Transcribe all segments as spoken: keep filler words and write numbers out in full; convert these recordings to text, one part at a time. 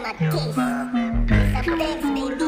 Yo, mami, pe. Some things, baby.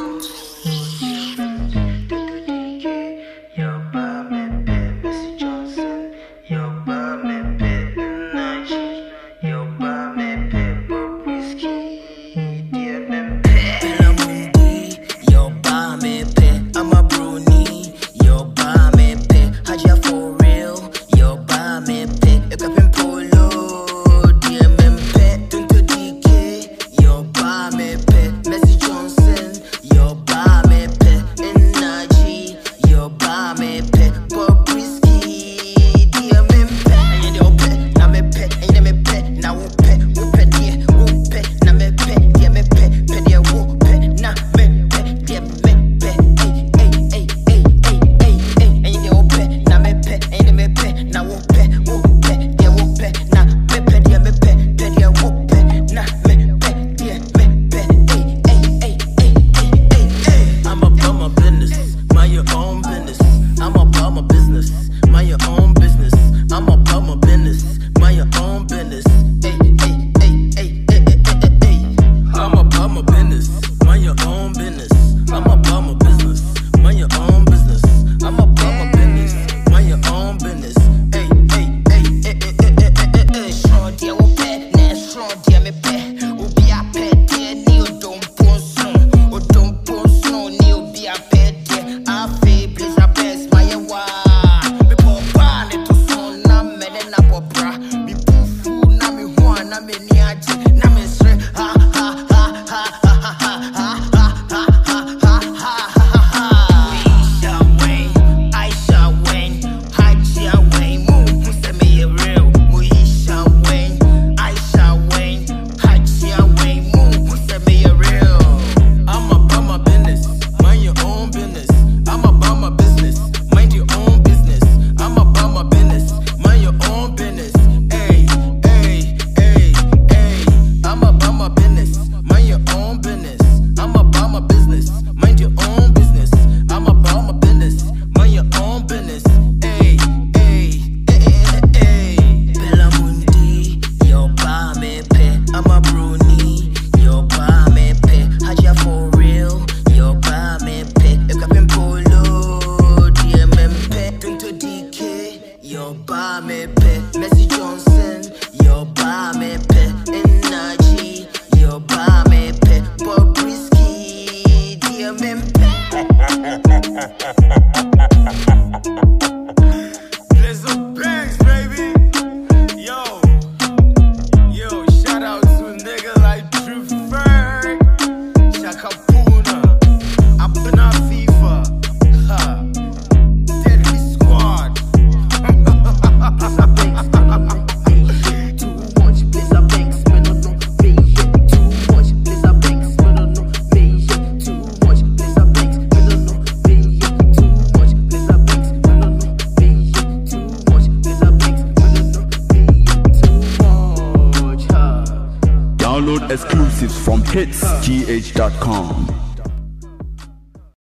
Yo, mami, pe. Missy Johnson. Yo, mami, pe. Naji. Yo, mami, pe. Bob Whiskey. Dear mem pe. Bella Mundi. Yo, mami, pe. I'm a Bruni. Yo, mami, pe. Haja for real. Yo, mami, pe. Ekapin polo. Dear mem pe. Tunto D K. Yo, mami, pe. Missy Johnson. Yo, mami, pe. Naji. Yo, mami, pe. Bob Whiskey. Dear mem pe. And you pe. Na me pe. And you me pe. Na wo pe. Wo pe dear. Wo pe. Na me pe. Dear me pe. Pe dear wo pe. Na me pe. Dear me pe. Hey, hey, hey, hey, hey, hey, hey. And you pe. Na me pe. And you me pe. Na wo pe. Wo pe. Dear wo pe. Na me pe. Dear me pe. Pe dear wo pe. Na me pe. Dear me pe. Hey, hey, hey, hey, hey, hey. I'm about my business. Mind your own business. I'm about my business. Mind your own business. I'm about my business. Mind your own business. Hey, hey, hey, hey, hey, hey, hey, hey. I'm about my business. Mind your own business. I'm about my business. Mind your own business. I'm about my business. Mind your own business. Hey, hey, hey, hey, hey, hey, hey, hey, hey. Sure, dear, we pet, nah, sure, dear, me pet. We be a pet, dear, ni o don't post no, o don't post no, ni o be a pet, dear. I feel please a best, my wa. Me papa, ne to son na me ne na bobra. Me pufu na me huan na me ni aje, na me sre. Ha ha ha ha ha ha ha ha ha ha ha ha ha. We shall win, I shall win, I shall win. Move, who say me a real? We shall win, I shall win, I shall win. Move, who say me a real? I'm about my business, mind your own business. I'm about my business, mind your own business. I'm about my business, mind your own business. Hey, hey, hey, hey. I'm about my business, mind your own business. I'm about my business, mind your own business. I'm about my business, mind your own business. Hey, hey, hey, hey, hey. Bella Mundi, yo, ba me pe. I'm a Bruni, yo, ba me pe. Haja for real, yo, ba me pe. Ekapin polo, dear mem pe. Tunto D K, yo, ba me pe. Missy Johnson, yo, ba me pe. Naji, yo, ba me pe. Bob Whiskey, dear mem pe. There's some bangs, baby. Yo, yo, shout out to a nigga like Drew Ferg, Shaka Puna, Abuna FIFA, ha, Deadly Squad. Too much, please, I beg, spend on no me yet. Too much, please, I beg, spend on no me yet. Too much, please, I beg, spend on no me yet. Too much, please, I beg, spend on no me yet. Too much, please, I beg, spend on no me yet. Too much, ha. Download exclusives from hits g h dot com.